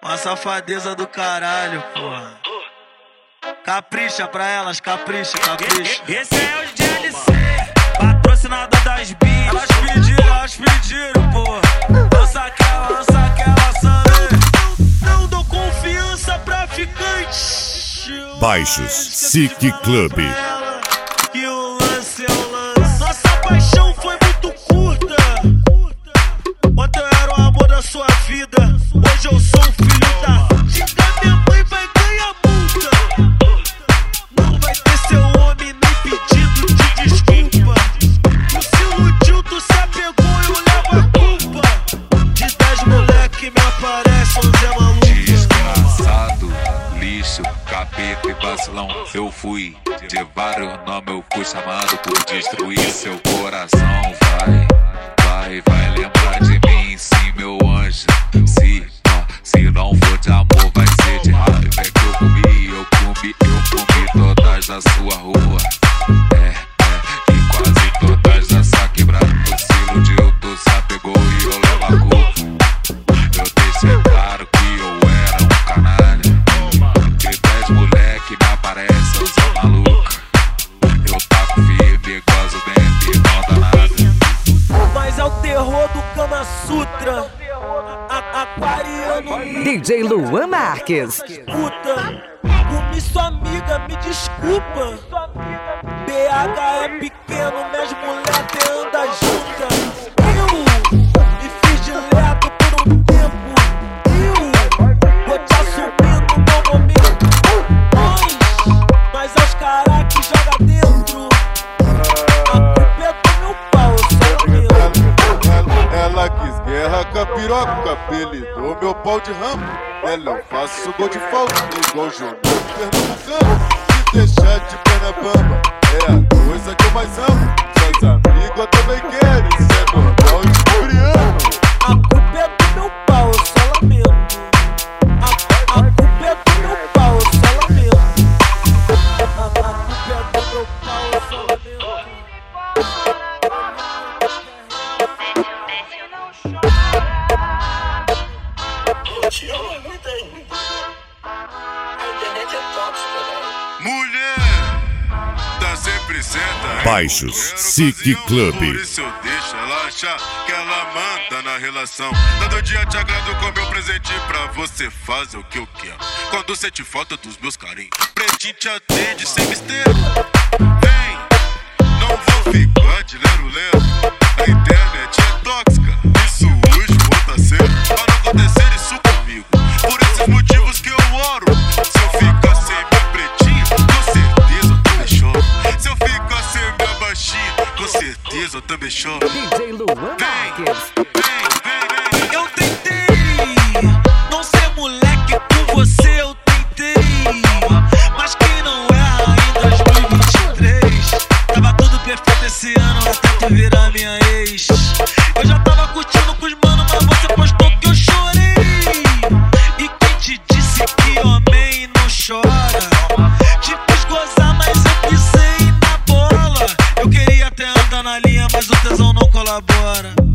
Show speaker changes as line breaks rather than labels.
Uma safadeza do caralho, porra. Capricha pra elas, capricha, capricha.
Esse é o DLC, patrocinador das bichas.
Elas pediram, porra. Lança aquela, sabe? Não dou confiança pra ficante.
Baixos SIC Club.
Que o lance é o lance. Nossa paixão foi muito curta. Ontem eu era o amor da sua vida. Hoje eu sou o filho da diga, minha mãe vai ganhar multa. Não vai ter seu homem nem pedido de desculpa. Tu se iludiu, tu se apegou e eu levo a culpa. De 10 moleque me aparece 11 é maluco.
Desgraçado, lixo, capeta e vacilão. Eu fui de vários nomes, eu fui chamado por destruir seu coração. Vai lembrar de mim, sim, meu anjo. Se não for de amor, vai ser de raiva. É que eu comi todas da sua rua. E quase todas dessa quebrada. Tu se iludiu, tu se apegou e eu levo a culpa. Eu deixei claro que eu era um canalha. De 10 moleque me aparece, eu sou maluca. Eu taco firme, gozo dentro e não dá nada.
Mas é o terror do Kama Sutra. Aquariano.
DJ Luan Marques.
Puta, comi sua amiga, me desculpa. BH é pequeno, minhas mulheres andam juntas. Eu me fiz dileto por um tempo. Eu vou te assumir no meu momento. Mas é os caras que jogam dentro. A culpa é do meu pau, eu sou meu.
Ela quis guerra com a piroca, apelidou meu pau de ramo. Ela eu faço gol de falta, igual Júnior Pernambucano. Se deixar de perna bamba, é a coisa que eu mais amo. Suas amigas também querem, isso é normal de coreano.
A culpa é do meu pau, eu só lamento. A culpa é do meu pau, eu só lamento. A culpa é do meu pau, eu só lamento.
Mulher, tá sempre certa.
Baixos SIC Club.
Por isso eu deixo ela achar que ela manda na relação. Todo dia te agrado com meu presente pra você fazer o que eu quero. Quando sente falta dos meus carinhos, pretinho te atende sem mistério. Vem, não vou ficar de lero-lero. A internet é tóxica, isso hoje volta a ser. Pra não acontecer isso comigo, por esses motivos que eu oro. Se eu ficar sem minha pretinha, com certeza eu também choro. Se eu ficar sem minha baixinha, com certeza eu também choro.
DJ Luan Marques.
Vem. Eu tentei não ser moleque com você, eu tentei. Mas quem não erra em 2023? Tava tudo perfeito esse ano até tu virar minha ex. Eu já tava curtindo com os mano, mas você postou que eu chorei. E quem te disse que homem não chora? Te fiz gozar, mas eu pisei na bola. Eu queria até andar na linha, mas o tesão não colabora.